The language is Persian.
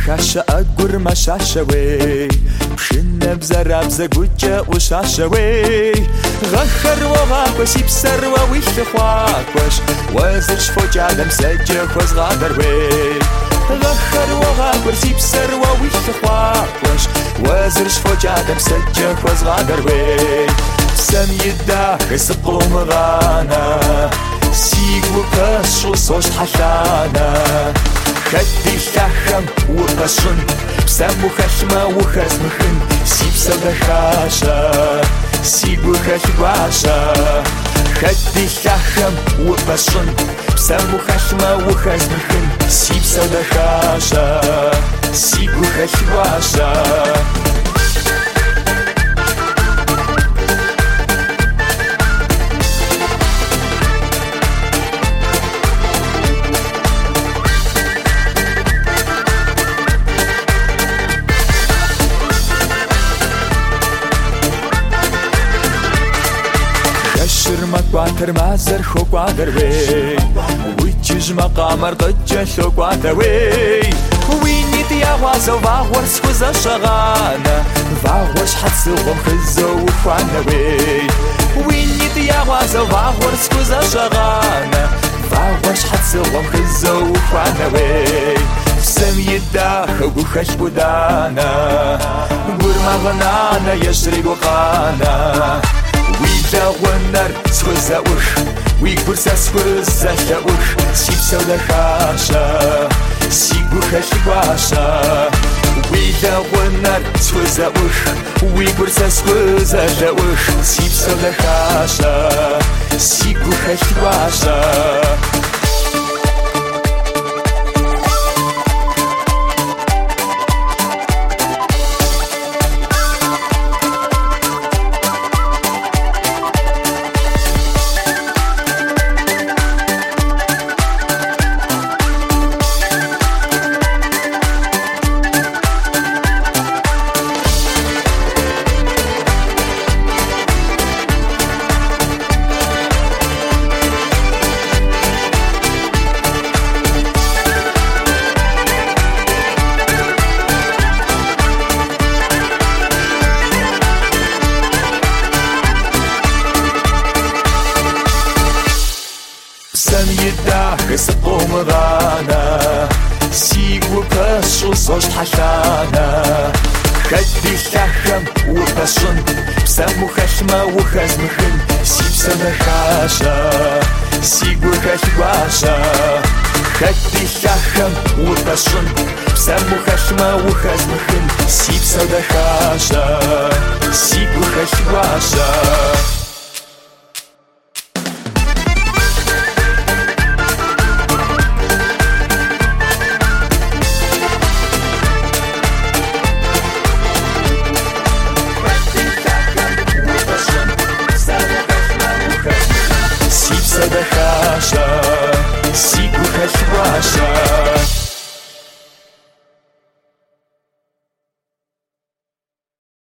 خاشة أقر مشاشوي بشنا بزرابزة قجة وشاشوي غخر وغاكوش يبسر وويخواكوش وزرش فوج عالم سجة خوز غادروي غخر وغاكوش يبسر وويخواكوش وزرش فوج عالم سجة خوز غادروي سم يداخ سقوم غانا سيقو كشو صوش حشانا خدي شخم وقشن بسمو خشمة وخزمخن سيبسا بخاشا سيقو خشباشا خدي شخم وقشن بسمو خشمة وخزمخن سيبسا بخاشا سيقو خشباشا شرمك واتر مازر خوك وادروي ويتجج مقامر ضجة شوك وادروي ويني دياغوازو واغور سكوزا شغانا واغورش حتسوغم خزو وفوانوي ويني دياغوازو واغور سكوزا شغانا واغورش حتسوغم خزو وفوانوي سم يداخ وخش بودانا قرما غنانا يشري وقانا ويدا ونر سوزا وش ويقرسا سوزا شاوش سيبسا ولخاشا سيقو خشباشا ويدا ونر سوزا وش ويقرسا سوزا شاوش سيبسا ولخاشا سيقو خشباشا سم يداخ سقوم غانا سيقو كشو صوش حشانا خدي شخم وقشن بسمو خشمة وخزمخن سيبسا بخاشا سيقو خشباشا خدي شخم وقشن بسمو خشمة وخزمخن سيبسا بخاشا سيقو خشباشا